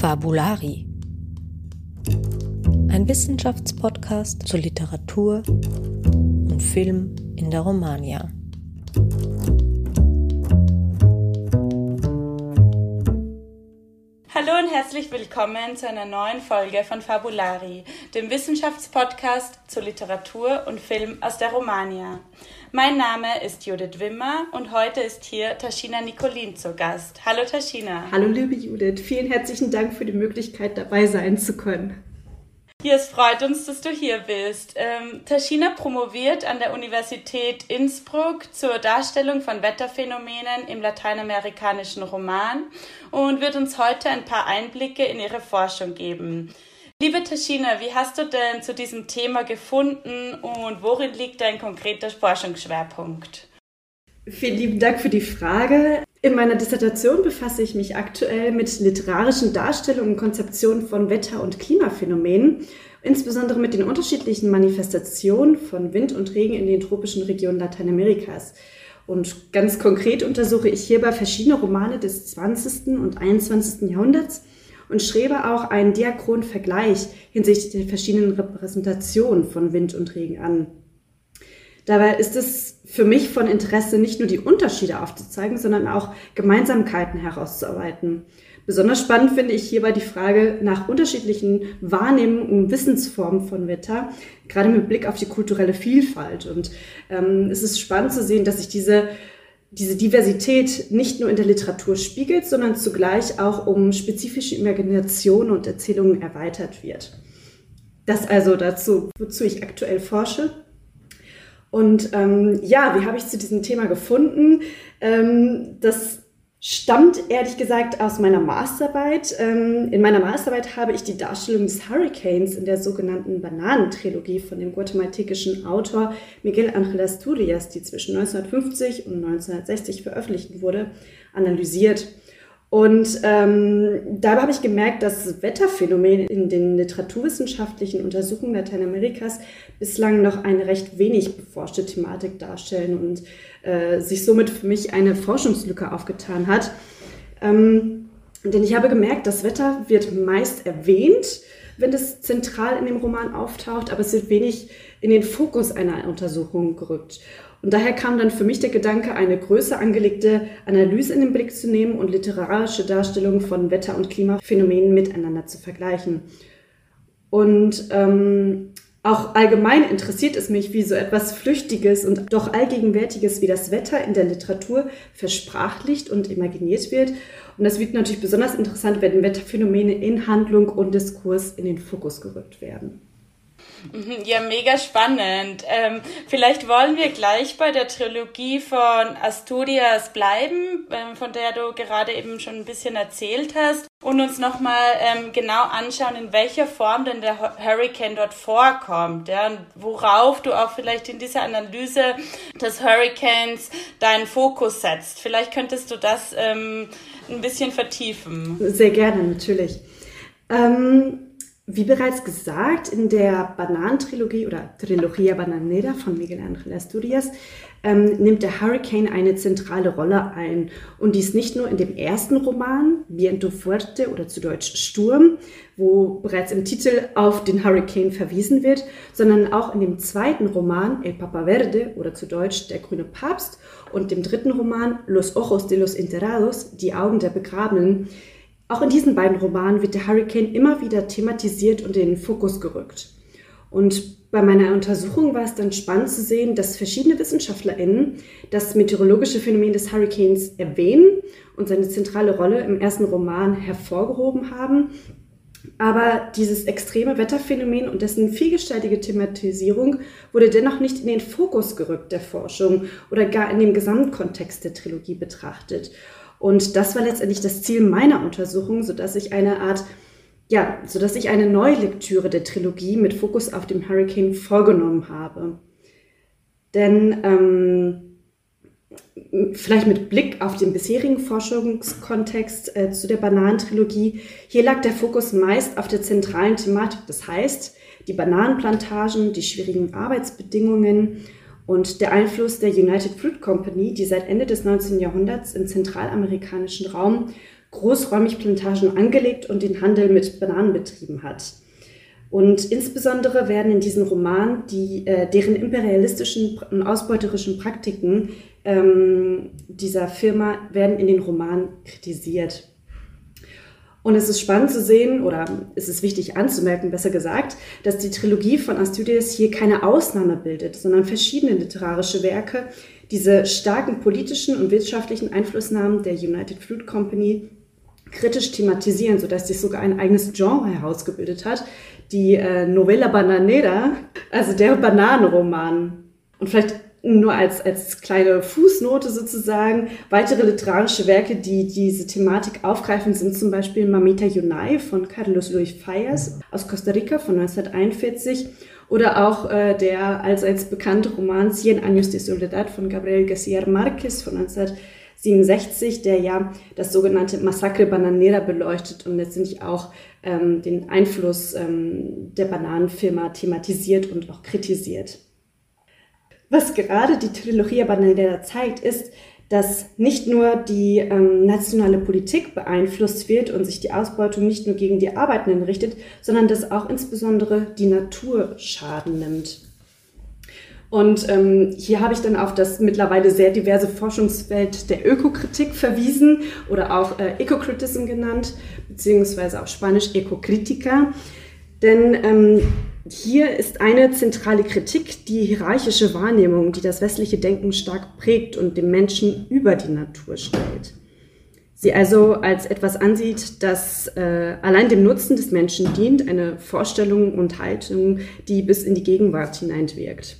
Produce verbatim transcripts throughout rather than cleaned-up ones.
Fabulari. Ein Wissenschaftspodcast zur Literatur und Film in der Romagna. Hallo und herzlich willkommen zu einer neuen Folge von Fabulari, dem Wissenschaftspodcast zur Literatur und Film aus der Romagna. Mein Name ist Judith Wimmer und heute ist hier Taschina Nicolin zu Gast. Hallo Taschina. Hallo liebe Judith, vielen herzlichen Dank für die Möglichkeit, dabei sein zu können. Ja, es freut uns, dass du hier bist. Ähm, Taschina promoviert an der Universität Innsbruck zur Darstellung von Wetterphänomenen im lateinamerikanischen Roman und wird uns heute ein paar Einblicke in ihre Forschung geben. Liebe Taschina, wie hast du denn zu diesem Thema gefunden und worin liegt dein konkreter Forschungsschwerpunkt? Vielen lieben Dank für die Frage. In meiner Dissertation befasse ich mich aktuell mit literarischen Darstellungen und Konzeptionen von Wetter- und Klimaphänomenen, insbesondere mit den unterschiedlichen Manifestationen von Wind und Regen in den tropischen Regionen Lateinamerikas. Und ganz konkret untersuche ich hierbei verschiedene Romane des zwanzigsten und einundzwanzigsten Jahrhunderts und strebe auch einen diachronen Vergleich hinsichtlich der verschiedenen Repräsentationen von Wind und Regen an. Dabei ist es für mich von Interesse, nicht nur die Unterschiede aufzuzeigen, sondern auch Gemeinsamkeiten herauszuarbeiten. Besonders spannend finde ich hierbei die Frage nach unterschiedlichen Wahrnehmungen und Wissensformen von Wetter, gerade mit Blick auf die kulturelle Vielfalt. Und ähm, es ist spannend zu sehen, dass sich diese, diese Diversität nicht nur in der Literatur spiegelt, sondern zugleich auch um spezifische Imaginationen und Erzählungen erweitert wird. Das also dazu, wozu ich aktuell forsche. Und ähm, ja, wie habe ich zu diesem Thema gefunden? Ähm, das stammt ehrlich gesagt aus meiner Masterarbeit. Ähm, in meiner Masterarbeit habe ich die Darstellung des Hurricanes in der sogenannten Bananentrilogie von dem guatemaltekischen Autor Miguel Ángel Asturias, die zwischen neunzehnhundertfünfzig und neunzehnhundertsechzig veröffentlicht wurde, analysiert. Und ähm, dabei habe ich gemerkt, dass Wetterphänomene in den literaturwissenschaftlichen Untersuchungen Lateinamerikas bislang noch eine recht wenig beforschte Thematik darstellen und äh, sich somit für mich eine Forschungslücke aufgetan hat. Ähm, denn ich habe gemerkt, das Wetter wird meist erwähnt, wenn es zentral in dem Roman auftaucht, aber es wird wenig in den Fokus einer Untersuchung gerückt. Und daher kam dann für mich der Gedanke, eine größer angelegte Analyse in den Blick zu nehmen und literarische Darstellungen von Wetter- und Klimaphänomenen miteinander zu vergleichen. Und ähm, auch allgemein interessiert es mich, wie so etwas Flüchtiges und doch Allgegenwärtiges wie das Wetter in der Literatur versprachlicht und imaginiert wird. Und das wird natürlich besonders interessant, wenn Wetterphänomene in Handlung und Diskurs in den Fokus gerückt werden. Ja, mega spannend. Ähm, vielleicht wollen wir gleich bei der Trilogie von Asturias bleiben, ähm, von der du gerade eben schon ein bisschen erzählt hast, und uns nochmal ähm, genau anschauen, in welcher Form denn der Hurricane dort vorkommt, ja, und worauf du auch vielleicht in dieser Analyse des Hurricanes deinen Fokus setzt. Vielleicht könntest du das ähm, ein bisschen vertiefen. Sehr gerne, natürlich. Ähm Wie bereits gesagt, in der Bananentrilogie oder Trilogia Bananera von Miguel Ángel Asturias ähm, nimmt der Hurricane eine zentrale Rolle ein. Und dies nicht nur in dem ersten Roman, Viento Fuerte oder zu Deutsch Sturm, wo bereits im Titel auf den Hurricane verwiesen wird, sondern auch in dem zweiten Roman El Papa Verde oder zu Deutsch Der grüne Papst und dem dritten Roman Los Ojos de los Enterrados, Die Augen der Begrabenen. Auch in diesen beiden Romanen wird der Hurricane immer wieder thematisiert und in den Fokus gerückt. Und bei meiner Untersuchung war es dann spannend zu sehen, dass verschiedene WissenschaftlerInnen das meteorologische Phänomen des Hurricanes erwähnen und seine zentrale Rolle im ersten Roman hervorgehoben haben. Aber dieses extreme Wetterphänomen und dessen vielgestaltige Thematisierung wurde dennoch nicht in den Fokus gerückt der Forschung oder gar in dem Gesamtkontext der Trilogie betrachtet. Und das war letztendlich das Ziel meiner Untersuchung, sodass ich eine Art, ja, sodass ich eine Neulektüre der Trilogie mit Fokus auf dem Hurricane vorgenommen habe. Denn ähm, vielleicht mit Blick auf den bisherigen Forschungskontext äh, zu der Bananentrilogie, hier lag der Fokus meist auf der zentralen Thematik, das heißt, die Bananenplantagen, die schwierigen Arbeitsbedingungen und der Einfluss der United Fruit Company, die seit Ende des neunzehnten Jahrhunderts im zentralamerikanischen Raum großräumig Plantagen angelegt und den Handel mit Bananen betrieben hat. Und insbesondere werden in diesen Roman die, äh, deren imperialistischen und ausbeuterischen Praktiken ähm, dieser Firma werden in den Roman kritisiert. Und es ist spannend zu sehen, oder es ist wichtig anzumerken, besser gesagt, dass die Trilogie von Asturias hier keine Ausnahme bildet, sondern verschiedene literarische Werke diese starken politischen und wirtschaftlichen Einflussnahmen der United Fruit Company kritisch thematisieren, sodass sich sogar ein eigenes Genre herausgebildet hat, die äh, Novela Bananera, also der Bananenroman. Und vielleicht nur als, als kleine Fußnote sozusagen, weitere literarische Werke, die diese Thematik aufgreifen, sind zum Beispiel Mamita Yunay von Carlos Luis Fallas aus Costa Rica von neunzehnhunderteinundvierzig oder auch äh, der allseits bekannte Roman Cien años de soledad von Gabriel García Márquez von neunzehnhundertsiebenundsechzig, der ja das sogenannte Massacre Bananera beleuchtet und letztendlich auch ähm, den Einfluss ähm, der Bananenfirma thematisiert und auch kritisiert. Was gerade die Trilogia Bananera zeigt, ist, dass nicht nur die ähm, nationale Politik beeinflusst wird und sich die Ausbeutung nicht nur gegen die Arbeitenden richtet, sondern dass auch insbesondere die Natur Schaden nimmt. Und ähm, hier habe ich dann auf das mittlerweile sehr diverse Forschungsfeld der Ökokritik verwiesen oder auch äh, Ecocritism genannt, beziehungsweise auf Spanisch Ecocritica. Denn ähm, hier ist eine zentrale Kritik die hierarchische Wahrnehmung, die das westliche Denken stark prägt und den Menschen über die Natur stellt. Sie also als etwas ansieht, das äh, allein dem Nutzen des Menschen dient, eine Vorstellung und Haltung, die bis in die Gegenwart hineinwirkt.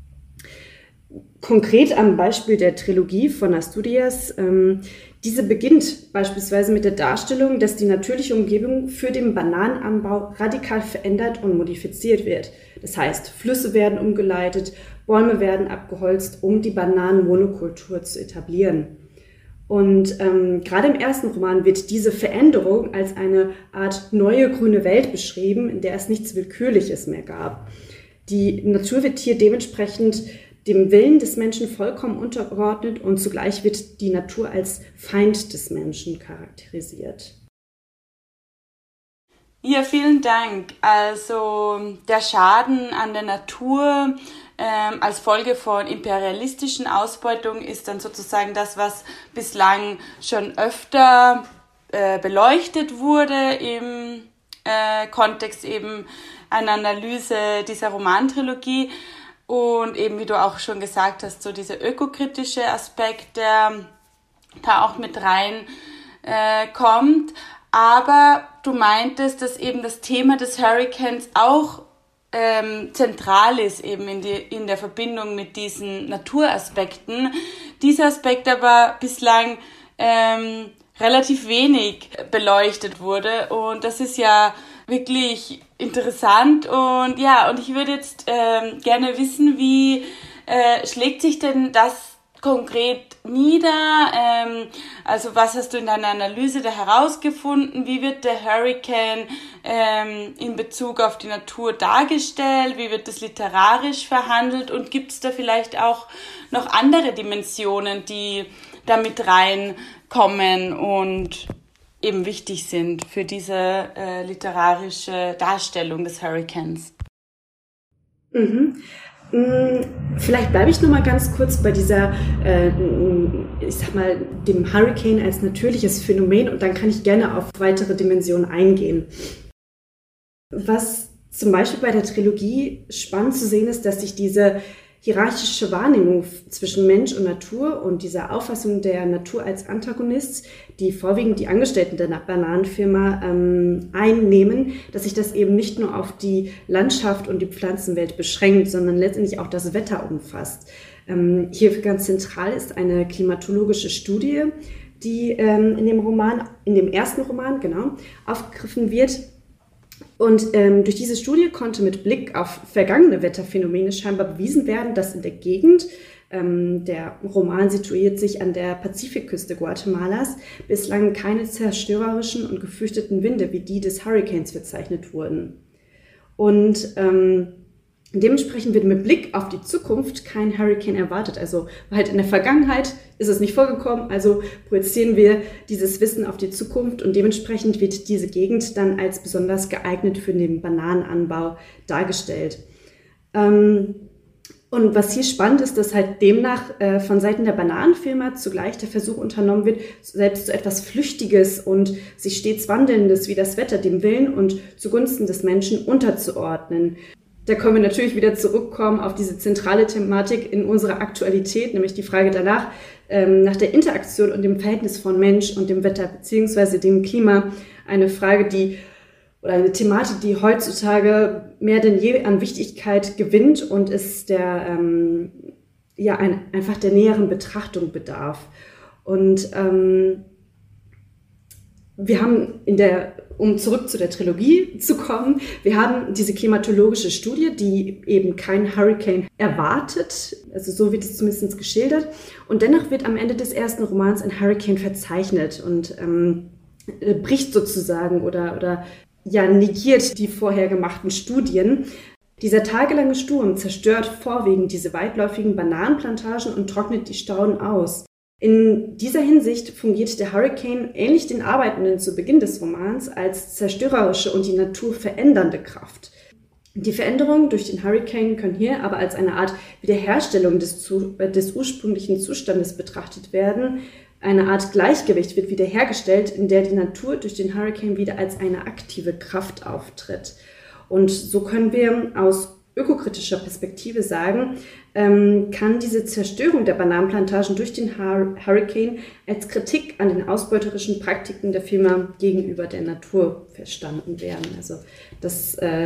Konkret am Beispiel der Trilogie von Asturias. Ähm, diese beginnt beispielsweise mit der Darstellung, dass die natürliche Umgebung für den Bananenanbau radikal verändert und modifiziert wird. Das heißt, Flüsse werden umgeleitet, Bäume werden abgeholzt, um die Bananenmonokultur zu etablieren. Und ähm, gerade im ersten Roman wird diese Veränderung als eine Art neue grüne Welt beschrieben, in der es nichts Willkürliches mehr gab. Die Natur wird hier dementsprechend dem Willen des Menschen vollkommen untergeordnet und zugleich wird die Natur als Feind des Menschen charakterisiert. Ja, vielen Dank. Also der Schaden an der Natur ähm, als Folge von imperialistischen Ausbeutung ist dann sozusagen das, was bislang schon öfter äh, beleuchtet wurde im äh, Kontext eben einer Analyse dieser Romantrilogie. Und eben, wie du auch schon gesagt hast, so dieser ökokritische Aspekt, der da auch mit rein äh, kommt. Aber du meintest, dass eben das Thema des Hurricanes auch ähm, zentral ist, eben in, die, in der Verbindung mit diesen Naturaspekten. Dieser Aspekt aber bislang ähm, relativ wenig beleuchtet wurde. Und das ist ja wirklich interessant und ja, und ich würde jetzt ähm, gerne wissen, wie äh, schlägt sich denn das konkret nieder? Ähm, also was hast du in deiner Analyse da herausgefunden? Wie wird der Hurricane ähm, in Bezug auf die Natur dargestellt? Wie wird das literarisch verhandelt? Und gibt es da vielleicht auch noch andere Dimensionen, die da mit reinkommen und eben wichtig sind für diese äh, literarische Darstellung des Hurricanes? Mhm. Vielleicht bleibe ich noch mal ganz kurz bei dieser, äh, ich sag mal, dem Hurricane als natürliches Phänomen und dann kann ich gerne auf weitere Dimensionen eingehen. Was zum Beispiel bei der Trilogie spannend zu sehen ist, dass sich diese hierarchische Wahrnehmung zwischen Mensch und Natur und dieser Auffassung der Natur als Antagonist, die vorwiegend die Angestellten der Bananenfirma ähm, einnehmen, dass sich das eben nicht nur auf die Landschaft und die Pflanzenwelt beschränkt, sondern letztendlich auch das Wetter umfasst. Ähm, hier ganz zentral ist eine klimatologische Studie, die ähm, in dem Roman, in dem ersten Roman, genau, aufgegriffen wird. Und ähm, durch diese Studie konnte mit Blick auf vergangene Wetterphänomene scheinbar bewiesen werden, dass in der Gegend, ähm, der Roman situiert sich an der Pazifikküste Guatemalas, bislang keine zerstörerischen und gefürchteten Winde wie die des Hurricanes verzeichnet wurden. Und ähm, Dementsprechend wird mit Blick auf die Zukunft kein Hurricane erwartet. Also halt in der Vergangenheit ist es nicht vorgekommen, also projizieren wir dieses Wissen auf die Zukunft und dementsprechend wird diese Gegend dann als besonders geeignet für den Bananenanbau dargestellt. Ähm, und was hier spannend ist, dass halt demnach äh, von Seiten der Bananenfirma zugleich der Versuch unternommen wird, selbst so etwas Flüchtiges und sich stets Wandelndes wie das Wetter dem Willen und zugunsten des Menschen unterzuordnen. Da können wir natürlich wieder zurückkommen auf diese zentrale Thematik in unserer Aktualität, nämlich die Frage danach, ähm, nach der Interaktion und dem Verhältnis von Mensch und dem Wetter beziehungsweise dem Klima. Eine Frage, die oder eine Thematik, die heutzutage mehr denn je an Wichtigkeit gewinnt und es der ähm, ja ein, einfach der näheren Betrachtung bedarf. Und ähm, wir haben in der, um zurück zu der Trilogie zu kommen, wir haben diese klimatologische Studie, die eben kein Hurricane erwartet, also so wird es zumindest geschildert. Und dennoch wird am Ende des ersten Romans ein Hurricane verzeichnet und ähm, bricht sozusagen oder, oder ja, negiert die vorher gemachten Studien. Dieser tagelange Sturm zerstört vorwiegend diese weitläufigen Bananenplantagen und trocknet die Stauden aus. In dieser Hinsicht fungiert der Hurricane ähnlich den Arbeitenden zu Beginn des Romans als zerstörerische und die Natur verändernde Kraft. Die Veränderungen durch den Hurricane können hier aber als eine Art Wiederherstellung des, zu, des ursprünglichen Zustandes betrachtet werden. Eine Art Gleichgewicht wird wiederhergestellt, in der die Natur durch den Hurricane wieder als eine aktive Kraft auftritt. Und so können wir aus ökokritischer Perspektive sagen, ähm, kann diese Zerstörung der Bananenplantagen durch den Hurricane als Kritik an den ausbeuterischen Praktiken der Firma gegenüber der Natur verstanden werden. Also das, äh,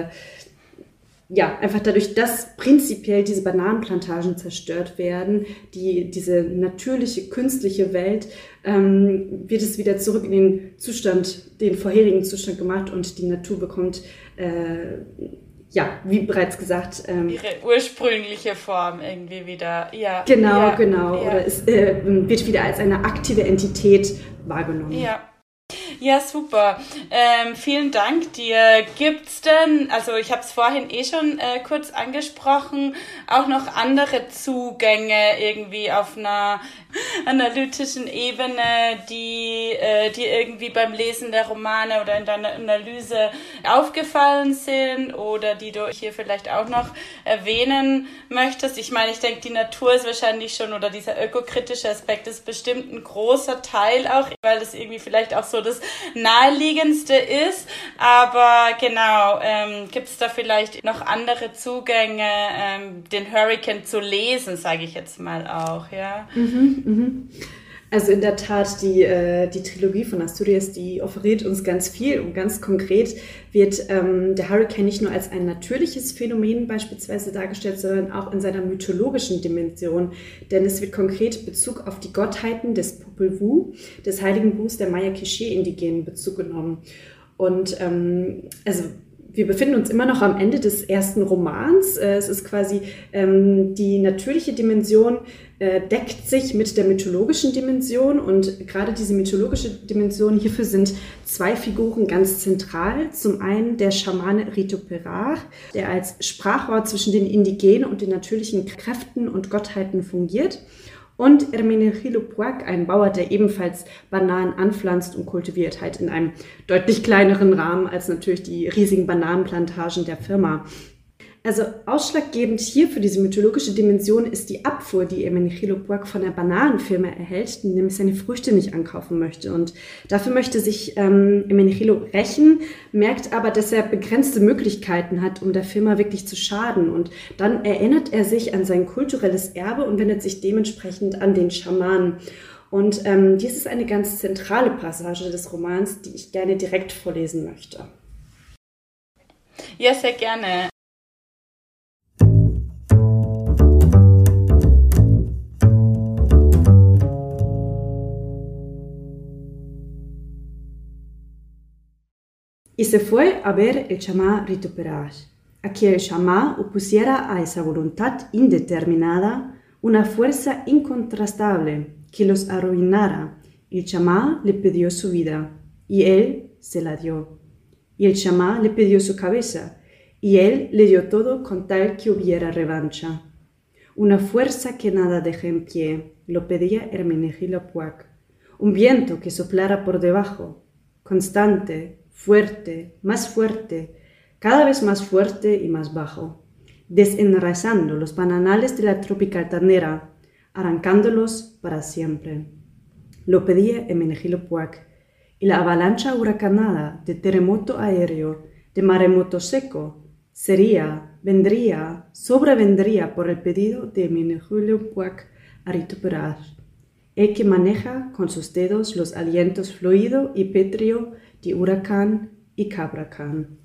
ja, einfach dadurch, dass prinzipiell diese Bananenplantagen zerstört werden, die, diese natürliche, künstliche Welt, ähm, wird es wieder zurück in den Zustand, den vorherigen Zustand gemacht und die Natur bekommt äh, ja, wie bereits gesagt, ähm, ihre ursprüngliche Form irgendwie wieder, ja. Genau, ja, genau. Ja. Oder es äh, wird wieder als eine aktive Entität wahrgenommen. Ja. Ja, super. Ähm, vielen Dank dir. Gibt's denn, also ich habe es vorhin eh schon äh, kurz angesprochen, auch noch andere Zugänge irgendwie auf einer analytischen Ebene, die äh, dir irgendwie beim Lesen der Romane oder in deiner Analyse aufgefallen sind oder die du hier vielleicht auch noch erwähnen möchtest? Ich meine, ich denke, die Natur ist wahrscheinlich schon, oder dieser ökokritische Aspekt ist bestimmt ein großer Teil auch, weil das irgendwie vielleicht auch so das naheliegendste ist, aber genau, ähm, gibt es da vielleicht noch andere Zugänge, ähm, den Hurricane zu lesen, sage ich jetzt mal auch, ja? Mhm, mhm. Also in der Tat, die, äh, die Trilogie von Asturias, die offeriert uns ganz viel und ganz konkret wird ähm, der Hurricane nicht nur als ein natürliches Phänomen beispielsweise dargestellt, sondern auch in seiner mythologischen Dimension, denn es wird konkret Bezug auf die Gottheiten des Popol Vuh, des heiligen Buchs der Maya-Quiché-Indigenen Bezug genommen. Und ähm, also wir befinden uns immer noch am Ende des ersten Romans. Es ist quasi ähm, die natürliche Dimension äh, deckt sich mit der mythologischen Dimension und gerade diese mythologische Dimension, hierfür sind zwei Figuren ganz zentral. Zum einen der Schamane Rito Perar, der als Sprachrohr zwischen den Indigenen und den natürlichen Kräften und Gottheiten fungiert. Und Hermenegildo Puig, ein Bauer, der ebenfalls Bananen anpflanzt und kultiviert, halt in einem deutlich kleineren Rahmen als natürlich die riesigen Bananenplantagen der Firma. Also ausschlaggebend hier für diese mythologische Dimension ist die Abfuhr, die Hermenegildo Puig von der Bananenfirma erhält, die nämlich seine Früchte nicht ankaufen möchte. Und dafür möchte sich ähm, Hermenegildo rächen, merkt aber, dass er begrenzte Möglichkeiten hat, um der Firma wirklich zu schaden. Und dann erinnert er sich an sein kulturelles Erbe und wendet sich dementsprechend an den Schamanen. Und ähm, dies ist eine ganz zentrale Passage des Romans, die ich gerne direkt vorlesen möchte. Ja, sehr gerne. Y se fue a ver el chamá Rito Perar, a que el chamá opusiera a esa voluntad indeterminada una fuerza incontrastable que los arruinara. El chamá le pidió su vida, y él se la dio. Y el chamá le pidió su cabeza, y él le dio todo con tal que hubiera revancha. Una fuerza que nada deje en pie, lo pedía Hermenegildo Puig. Un viento que soplara por debajo, constante, fuerte, más fuerte, cada vez más fuerte y más bajo, desenraizando los bananales de la tropical ternera, arrancándolos para siempre. Lo pedía Hermenegildo Puig, y la avalancha huracanada de terremoto aéreo, de maremoto seco, sería, vendría, sobrevendría por el pedido de Hermenegildo Puig a recuperar, el que maneja con sus dedos los alientos fluido y pétreo de huracán y cabracán.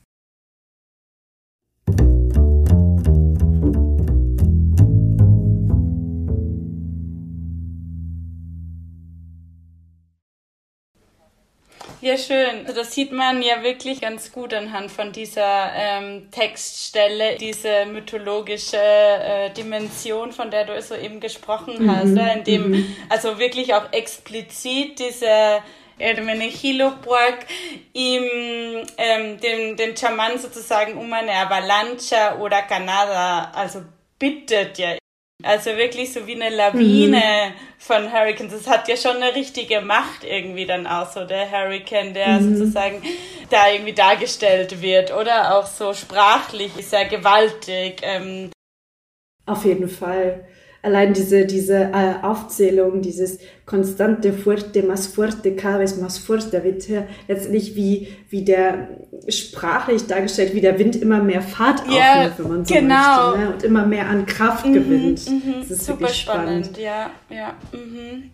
Ja, schön. Also das sieht man ja wirklich ganz gut anhand von dieser ähm, Textstelle, diese mythologische äh, Dimension, von der du so eben gesprochen mhm. hast, ne? In dem mhm. also wirklich auch explizit diese Hermenegildo Puig ihm ähm, den, den Schaman sozusagen um eine Avalancha oder Canada, also bittet ja. Also wirklich so wie eine Lawine mhm. von Hurricanes. Das hat ja schon eine richtige Macht irgendwie dann auch so, der Hurricane, der mhm. sozusagen da irgendwie dargestellt wird. Oder auch so sprachlich sehr gewaltig. Ähm. Auf jeden Fall. Allein diese, diese äh, Aufzählung, dieses constante, fuerte, más fuerte, cada vez más fuerte, da wird ja letztendlich wie, wie der sprachlich dargestellt, wie der Wind immer mehr Fahrt ja, aufnimmt, wenn man so genau. möchte, ne? Und immer mehr an Kraft mhm, gewinnt. Mhm, das ist super wirklich spannend, spannend. ja, ja. Mhm.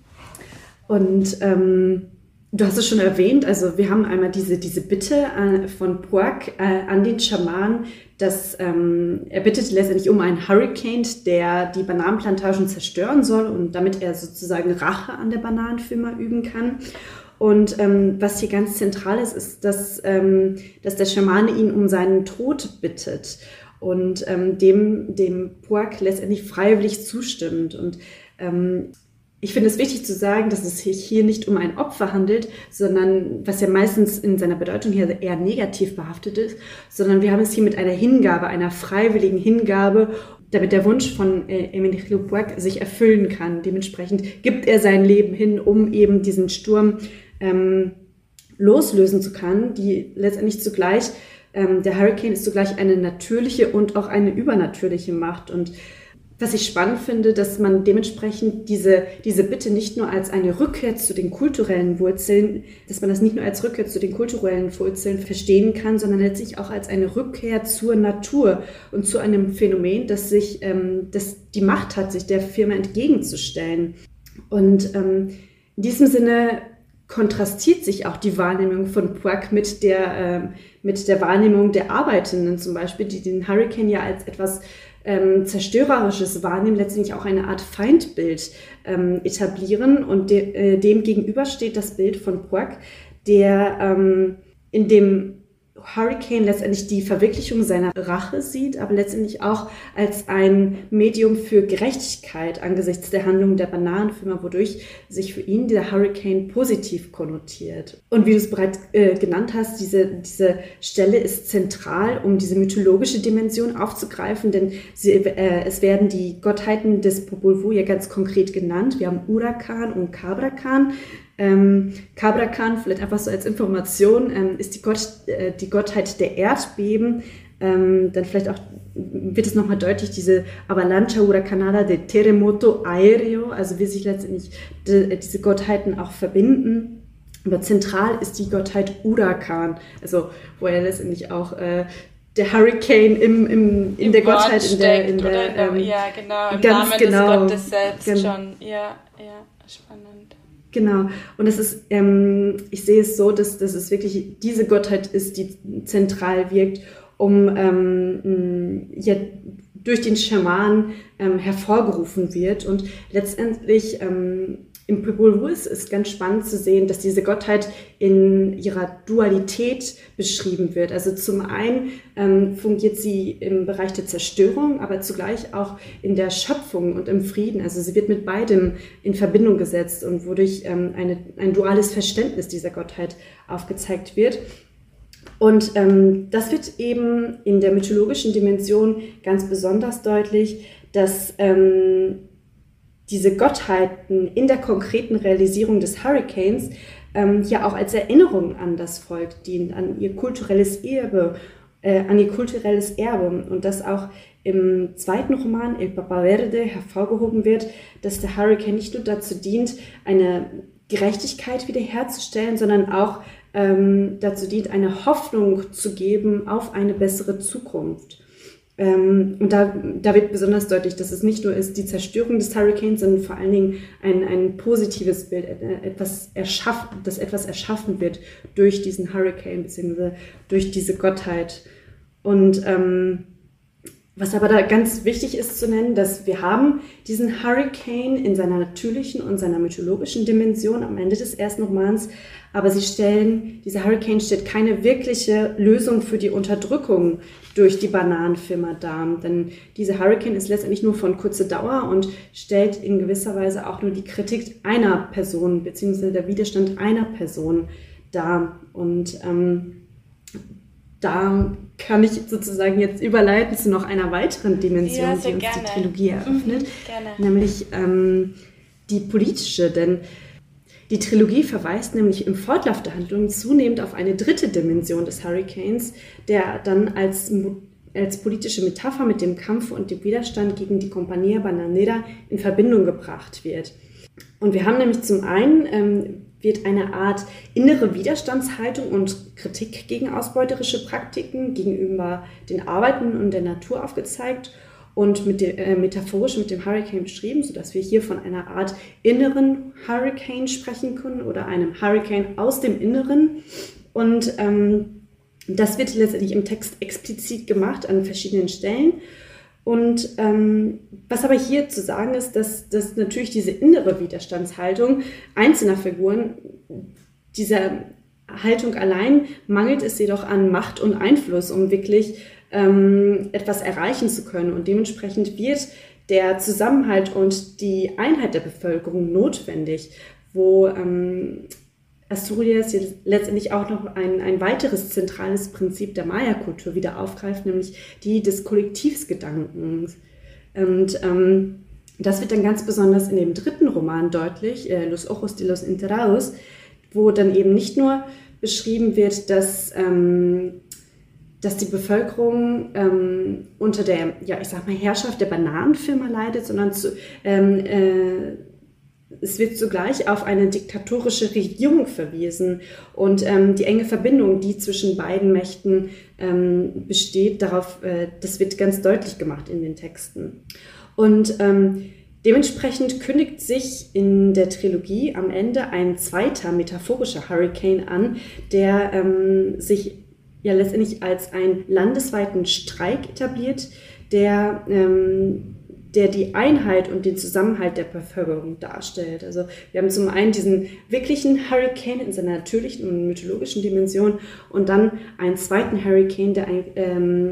Und ähm, du hast es schon erwähnt, also wir haben einmal diese, diese Bitte äh, von Puig äh, an den Schaman, dass ähm, er bittet letztendlich um einen Hurricane, der die Bananenplantagen zerstören soll und damit er sozusagen Rache an der Bananenfirma üben kann. Und ähm, was hier ganz zentral ist, ist, dass, ähm, dass der Schamane ihn um seinen Tod bittet und ähm, dem, dem Puig letztendlich freiwillig zustimmt. Und ähm, ich finde es wichtig zu sagen, dass es sich hier nicht um ein Opfer handelt, sondern, was ja meistens in seiner Bedeutung hier eher negativ behaftet ist, sondern wir haben es hier mit einer Hingabe, einer freiwilligen Hingabe, damit der Wunsch von äh, Hermenegildo Puig sich erfüllen kann. Dementsprechend gibt er sein Leben hin, um eben diesen Sturm ähm, loslösen zu können, die letztendlich zugleich, ähm, der Hurricane ist zugleich eine natürliche und auch eine übernatürliche Macht. Und was ich spannend finde, dass man dementsprechend diese, diese Bitte nicht nur als eine Rückkehr zu den kulturellen Wurzeln, dass man das nicht nur als Rückkehr zu den kulturellen Wurzeln verstehen kann, sondern letztlich auch als eine Rückkehr zur Natur und zu einem Phänomen, das sich, ähm, das die Macht hat, sich der Firma entgegenzustellen. Und ähm, in diesem Sinne kontrastiert sich auch die Wahrnehmung von Puig mit der, äh, mit der Wahrnehmung der Arbeitenden zum Beispiel, die den Hurricane ja als etwas Ähm, zerstörerisches wahrnehmen, letztendlich auch eine Art Feindbild ähm, etablieren und de, äh, dem gegenüber steht das Bild von Puig, der ähm, in dem Hurricane letztendlich die Verwirklichung seiner Rache sieht, aber letztendlich auch als ein Medium für Gerechtigkeit angesichts der Handlung der Bananenfirma, wodurch sich für ihn der Hurricane positiv konnotiert. Und wie du es bereits äh, genannt hast, diese, diese Stelle ist zentral, um diese mythologische Dimension aufzugreifen, denn sie, äh, es werden die Gottheiten des Popol Vuh ja ganz konkret genannt. Wir haben Huracan und Cabracán. Ähm, Cabracán, vielleicht einfach so als Information, ähm, ist die, Gott, äh, die Gottheit der Erdbeben. Ähm, dann vielleicht auch wird es nochmal deutlich, diese Avalancha huracanada de terremoto aéreo, also wie sich letztendlich de, diese Gottheiten auch verbinden. Aber zentral ist die Gottheit Huracan, also wo er letztendlich auch äh, der Hurricane im, im, in Im der Wort Gottheit, in der, in der, der ähm, ja genau, im ganz Namen genau, des Gottes selbst gen- schon, ja, ja, spannend. Genau, und es ist, ähm, ich sehe es so, dass, dass es wirklich diese Gottheit ist, die zentral wirkt, um ähm, ja, durch den Schaman ähm, hervorgerufen wird. Und letztendlich ähm, im Popol Vuh ist es ganz spannend zu sehen, dass diese Gottheit in ihrer Dualität beschrieben wird. Also zum einen ähm, fungiert sie im Bereich der Zerstörung, aber zugleich auch in der Schöpfung und im Frieden. Also sie wird mit beidem in Verbindung gesetzt und wodurch ähm, eine, ein duales Verständnis dieser Gottheit aufgezeigt wird. Und ähm, das wird eben in der mythologischen Dimension ganz besonders deutlich, dass ähm, diese Gottheiten in der konkreten Realisierung des Hurricanes ähm, ja auch als Erinnerung an das Volk dienen, an ihr kulturelles Erbe, äh, an ihr kulturelles Erbe. Und dass auch im zweiten Roman El Papa Verde hervorgehoben wird, dass der Hurricane nicht nur dazu dient, eine Gerechtigkeit wiederherzustellen, sondern auch ähm, dazu dient, eine Hoffnung zu geben auf eine bessere Zukunft. Ähm, und da, da wird besonders deutlich, dass es nicht nur ist die Zerstörung des Hurricanes, sondern vor allen Dingen ein, ein positives Bild, etwas erschaffen, dass etwas erschaffen wird durch diesen Hurricane bzw. durch diese Gottheit. Und ähm, was aber da ganz wichtig ist zu nennen, dass wir haben diesen Hurricane in seiner natürlichen und seiner mythologischen Dimension am Ende des ersten Romans, aber sie stellen, dieser Hurricane stellt keine wirkliche Lösung für die Unterdrückung durch die Bananenfirma dar. Denn dieser Hurricane ist letztendlich nur von kurzer Dauer und stellt in gewisser Weise auch nur die Kritik einer Person bzw. der Widerstand einer Person dar. Und ähm, da kann ich sozusagen jetzt überleiten zu noch einer weiteren Dimension, ja, die uns gerne. die Trilogie eröffnet, mhm, nämlich ähm, die politische. Denn die Trilogie verweist nämlich im Fortlauf der Handlung zunehmend auf eine dritte Dimension des Hurricanes, der dann als, als politische Metapher mit dem Kampf und dem Widerstand gegen die Compañía Bananera in Verbindung gebracht wird. Und wir haben nämlich zum einen ähm, wird eine Art innere Widerstandshaltung und Kritik gegen ausbeuterische Praktiken gegenüber den Arbeiten und der Natur aufgezeigt und mit dem, äh, metaphorisch mit dem Hurricane beschrieben, sodass wir hier von einer Art inneren Hurricane sprechen können oder einem Hurricane aus dem Inneren. Und ähm, das wird letztendlich im Text explizit gemacht an verschiedenen Stellen. Und ähm, was aber hier zu sagen ist, dass, dass natürlich diese innere Widerstandshaltung einzelner Figuren, dieser Haltung allein mangelt es jedoch an Macht und Einfluss, um wirklich ähm, etwas erreichen zu können. Und dementsprechend wird der Zusammenhalt und die Einheit der Bevölkerung notwendig, wo ähm, Asturias jetzt letztendlich auch noch ein, ein weiteres zentrales Prinzip der Maya-Kultur wieder aufgreift, nämlich die des Kollektivsgedankens. Und ähm, das wird dann ganz besonders in dem dritten Roman deutlich, äh, Los Ojos de los Enterrados, wo dann eben nicht nur beschrieben wird, dass, ähm, dass die Bevölkerung ähm, unter der, ja, ich sag mal, Herrschaft der Bananenfirma leidet, sondern zu, ähm, äh, es wird zugleich auf eine diktatorische Regierung verwiesen und ähm, die enge Verbindung, die zwischen beiden Mächten ähm, besteht, darauf, äh, das wird ganz deutlich gemacht in den Texten. Und ähm, dementsprechend kündigt sich in der Trilogie am Ende ein zweiter metaphorischer Hurricane an, der ähm, sich ja letztendlich als einen landesweiten Streik etabliert, der ähm, der die Einheit und den Zusammenhalt der Bevölkerung darstellt. Also wir haben zum einen diesen wirklichen Hurricane in seiner natürlichen und mythologischen Dimension und dann einen zweiten Hurricane, der ein, ähm,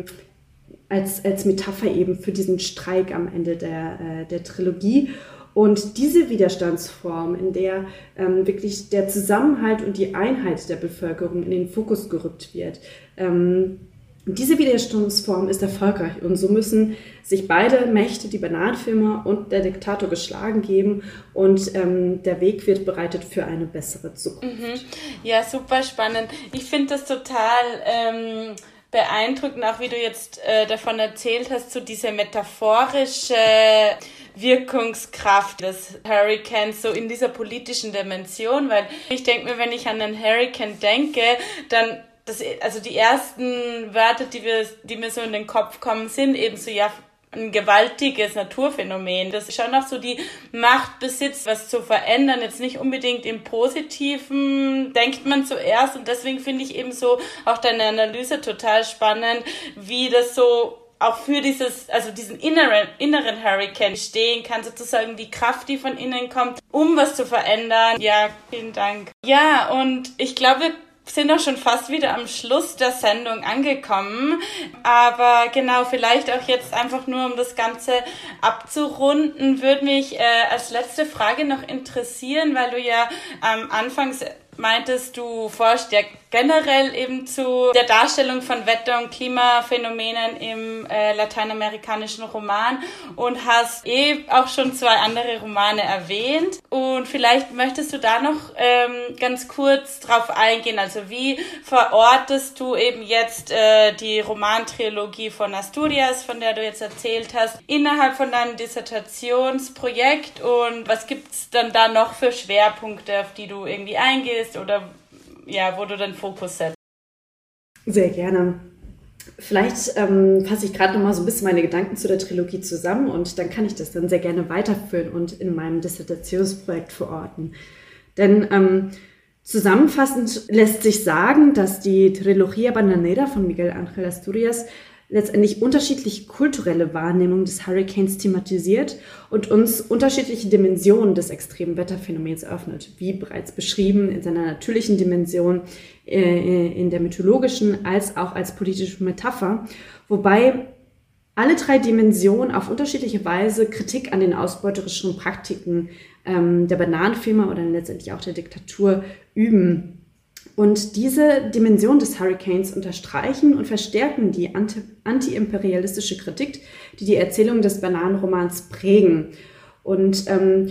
als, als Metapher eben für diesen Streik am Ende der, äh, der Trilogie. Und diese Widerstandsform, in der ähm, wirklich der Zusammenhalt und die Einheit der Bevölkerung in den Fokus gerückt wird, ähm, diese Widerstandsform ist erfolgreich und so müssen sich beide Mächte, die Bananenfirma und der Diktator, geschlagen geben und ähm, der Weg wird bereitet für eine bessere Zukunft. Mhm. Ja, super spannend. Ich finde das total ähm, beeindruckend, auch wie du jetzt äh, davon erzählt hast, so diese metaphorische Wirkungskraft des Hurricanes so in dieser politischen Dimension, weil ich denke mir, wenn ich an einen Hurricane denke, dann Das, also die ersten Wörter, die, wir, die mir so in den Kopf kommen, sind eben so, ja, ein gewaltiges Naturphänomen, das schon auch so die Macht besitzt, was zu verändern, jetzt nicht unbedingt im Positiven, denkt man zuerst, und deswegen finde ich eben so auch deine Analyse total spannend, wie das so auch für dieses, also diesen inneren, inneren Hurricane stehen kann, sozusagen die Kraft, die von innen kommt, um was zu verändern. Ja, vielen Dank. Ja, und ich glaube, wir sind auch schon fast wieder am Schluss der Sendung angekommen, aber genau, vielleicht auch jetzt einfach nur, um das Ganze abzurunden, würde mich äh, als letzte Frage noch interessieren, weil du ja am ähm, Anfang meintest, du forschst ja generell eben zu der Darstellung von Wetter- und Klimaphänomenen im äh, lateinamerikanischen Roman und hast eh auch schon zwei andere Romane erwähnt. Und vielleicht möchtest du da noch ähm, ganz kurz drauf eingehen. Also wie verortest du eben jetzt äh, die Romantrilogie von Asturias, von der du jetzt erzählt hast, innerhalb von deinem Dissertationsprojekt und was gibt's dann da noch für Schwerpunkte, auf die du irgendwie eingehst oder ja, wo du den Fokus setzt? Sehr gerne. Vielleicht ähm, fasse ich gerade noch mal so ein bisschen meine Gedanken zu der Trilogie zusammen und dann kann ich das dann sehr gerne weiterführen und in meinem Dissertationsprojekt verorten. Denn ähm, zusammenfassend lässt sich sagen, dass die Trilogia Bananera von Miguel Ángel Asturias letztendlich unterschiedliche kulturelle Wahrnehmungen des Hurricanes thematisiert und uns unterschiedliche Dimensionen des extremen Wetterphänomens öffnet, wie bereits beschrieben in seiner natürlichen Dimension, äh, in der mythologischen, als auch als politische Metapher, wobei alle drei Dimensionen auf unterschiedliche Weise Kritik an den ausbeuterischen Praktiken ähm, der Bananenfirma oder letztendlich auch der Diktatur üben. Und diese Dimension des Hurricanes unterstreichen und verstärken die anti- anti-imperialistische Kritik, die die Erzählung des Bananenromans prägen. Und ähm,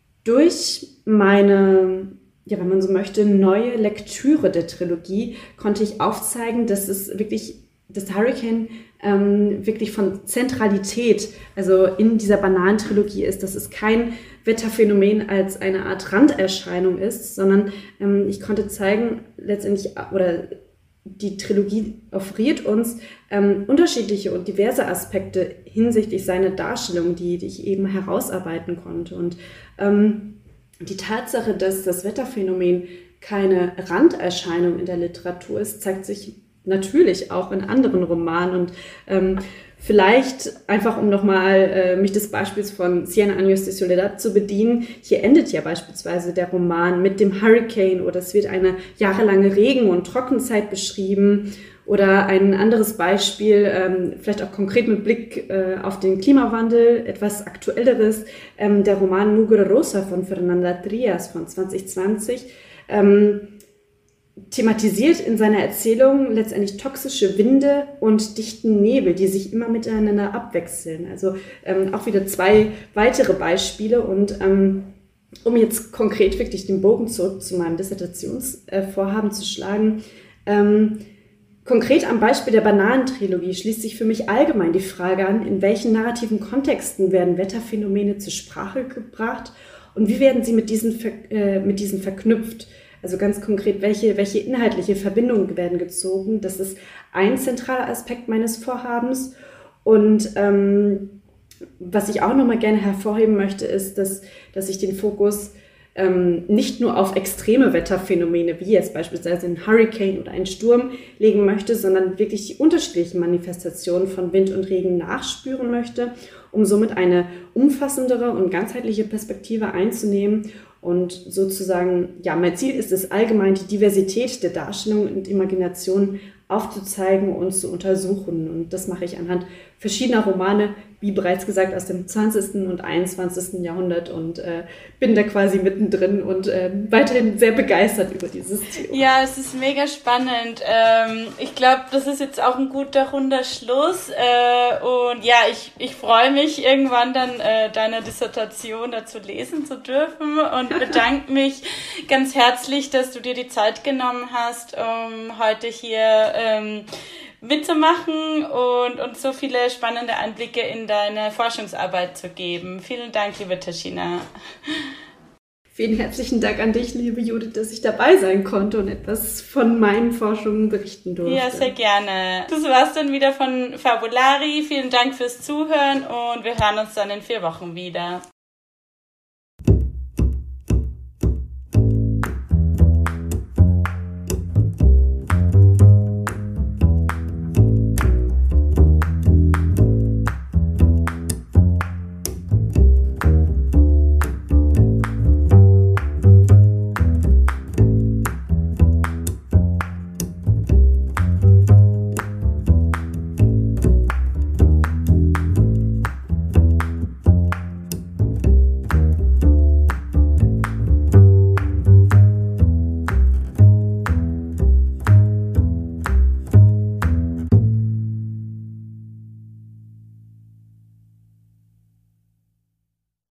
durch meine, ja, wenn man so möchte, neue Lektüre der Trilogie konnte ich aufzeigen, dass es wirklich, das Hurricane ähm, wirklich von Zentralität, also in dieser Bananentrilogie ist, dass es kein Wetterphänomen als eine Art Randerscheinung ist, sondern ähm, ich konnte zeigen, letztendlich, oder die Trilogie offeriert uns ähm, unterschiedliche und diverse Aspekte hinsichtlich seiner Darstellung, die, die ich eben herausarbeiten konnte. Und ähm, die Tatsache, dass das Wetterphänomen keine Randerscheinung in der Literatur ist, zeigt sich natürlich auch in anderen Romanen und ähm, vielleicht einfach, um nochmal äh, mich des Beispiels von Cien Años de Soledad zu bedienen. Hier endet ja beispielsweise der Roman mit dem Hurricane oder es wird eine jahrelange Regen- und Trockenzeit beschrieben. Oder ein anderes Beispiel, ähm, vielleicht auch konkret mit Blick äh, auf den Klimawandel, etwas Aktuelleres, ähm, der Roman Mugre Rosa von Fernanda Trias von zwanzig zwanzig, ähm, thematisiert in seiner Erzählung letztendlich toxische Winde und dichten Nebel, die sich immer miteinander abwechseln. Also ähm, auch wieder zwei weitere Beispiele. Und ähm, um jetzt konkret wirklich den Bogen zurück zu meinem Dissertationsvorhaben äh, zu schlagen, ähm, konkret am Beispiel der Bananentrilogie schließt sich für mich allgemein die Frage an, in welchen narrativen Kontexten werden Wetterphänomene zur Sprache gebracht und wie werden sie mit diesen, äh, mit diesen verknüpft? Also ganz konkret, welche, welche inhaltliche Verbindungen werden gezogen? Das ist ein zentraler Aspekt meines Vorhabens. Und ähm, was ich auch nochmal gerne hervorheben möchte, ist, dass, dass ich den Fokus ähm, nicht nur auf extreme Wetterphänomene, wie jetzt beispielsweise ein Hurricane oder ein Sturm, legen möchte, sondern wirklich die unterschiedlichen Manifestationen von Wind und Regen nachspüren möchte, um somit eine umfassendere und ganzheitliche Perspektive einzunehmen. Und sozusagen, ja, mein Ziel ist es allgemein, die Diversität der Darstellung und Imagination aufzuzeigen und zu untersuchen. Und das mache ich anhand verschiedener Romane, wie bereits gesagt, aus dem zwanzigsten und einundzwanzigsten Jahrhundert und äh, bin da quasi mittendrin und äh, weiterhin sehr begeistert über dieses Thema. Ja, es ist mega spannend. Ähm, ich glaube, das ist jetzt auch ein guter runder Schluss. Äh, und ja, ich, ich freue mich, irgendwann dann äh, deine Dissertation dazu lesen zu dürfen und bedanke mich ganz herzlich, dass du dir die Zeit genommen hast, um heute hier ähm, mitzumachen und uns so viele spannende Einblicke in deine Forschungsarbeit zu geben. Vielen Dank, liebe Taschina. Vielen herzlichen Dank an dich, liebe Judith, dass ich dabei sein konnte und etwas von meinen Forschungen berichten durfte. Ja, sehr gerne. Das war's dann wieder von Fabulari. Vielen Dank fürs Zuhören und wir hören uns dann in vier Wochen wieder.